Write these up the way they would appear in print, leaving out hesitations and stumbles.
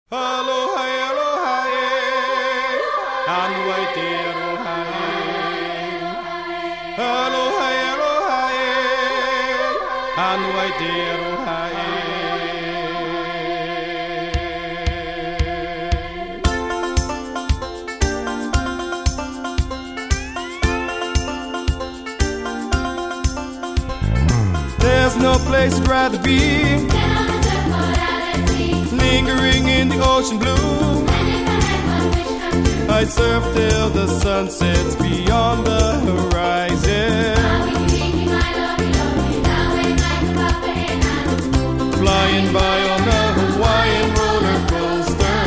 Aloha, aloha, hanwai te aloha, aloha, aloha, hanwai te aloha. There's no place I'd rather be lingering in the ocean blue. I'd surf till the sun sets beyond the horizon, flying by on a Hawaiian roller coaster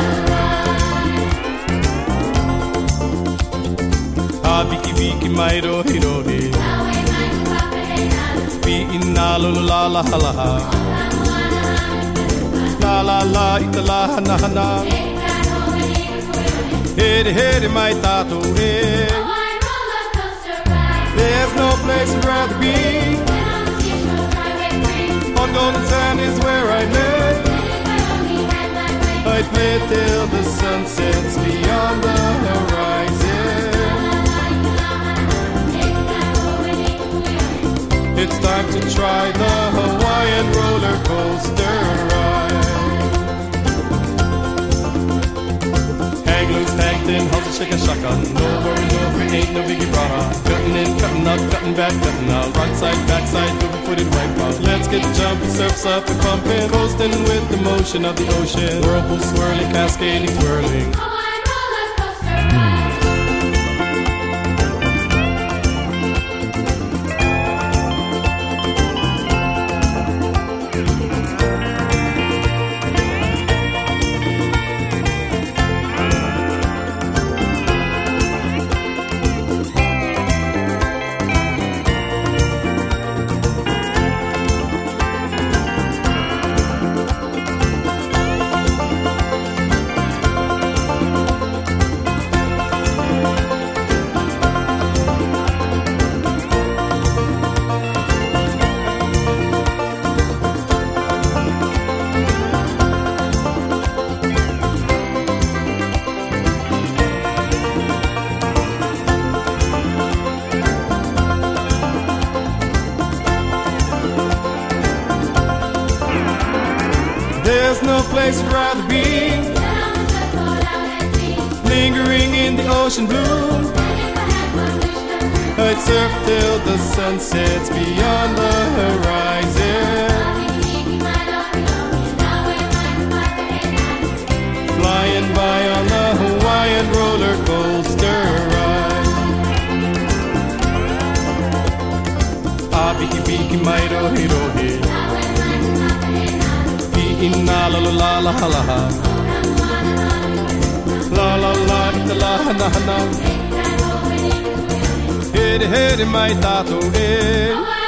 ride. Biki biki mai rohi rohi, bi'ina lula la la la la. La la la, ita la hana hana. Hede hede mai tato eh. There's no place I'd rather be. On golden sand is where I live. I'd play till the sun sets beyond the horizon. It's time to try the Hawaiian roller coaster ride. Tagged in, how's it shake a shaka? No worry, no free, ain't no biggie brother. Cutting in, cutting up, cutting back, cutting out. Right side, back side, double-footed wipe out. Let's get jumping, surfs up and pumping. Coasting with the motion of the ocean. Whirlpool swirling, cascading, twirling. There's no place I'd rather be lingering in the ocean blue. I'd surf till the sun sets beyond the horizon, flying by on the Hawaiian roller coaster ride. Biki biki mai rohi rohi, bi'ina la la la la la la. La la la, ita la hana hana. Hede hede mai tato eh.